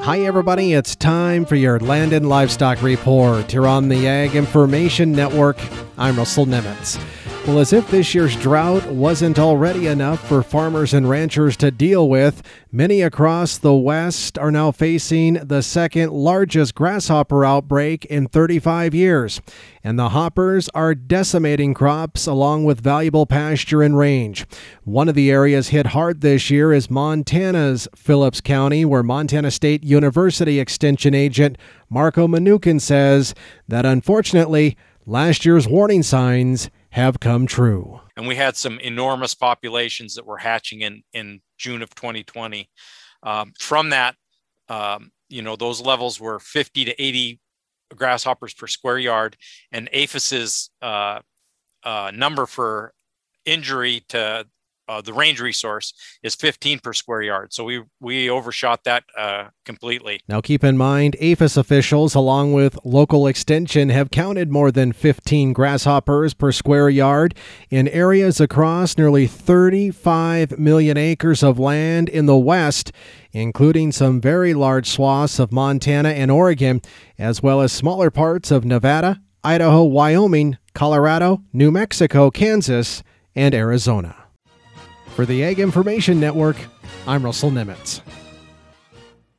Hi everybody, it's time for your Land and Livestock Report here on the Ag Information Network. I'm Russell Nemitz. Well, as if this year's drought wasn't already enough for farmers and ranchers to deal with, many across the West are now facing the second largest grasshopper outbreak in 35 years. And the hoppers are decimating crops along with valuable pasture and range. One of the areas hit hard this year is Montana's Phillips County, where Montana State University Extension agent Marco Manukin says that unfortunately, last year's warning signs have come true. And we had some enormous populations that were hatching in June of 2020. From that, those levels were 50 to 80 grasshoppers per square yard, and APHIS's number for injury to the range resource is 15 per square yard. So we overshot that completely. Now keep in mind, APHIS officials along with local extension have counted more than 15 grasshoppers per square yard in areas across nearly 35 million acres of land in the West, including some very large swaths of Montana and Oregon, as well as smaller parts of Nevada, Idaho, Wyoming, Colorado, New Mexico, Kansas, and Arizona. For the Ag Information Network, I'm Russell Nemitz.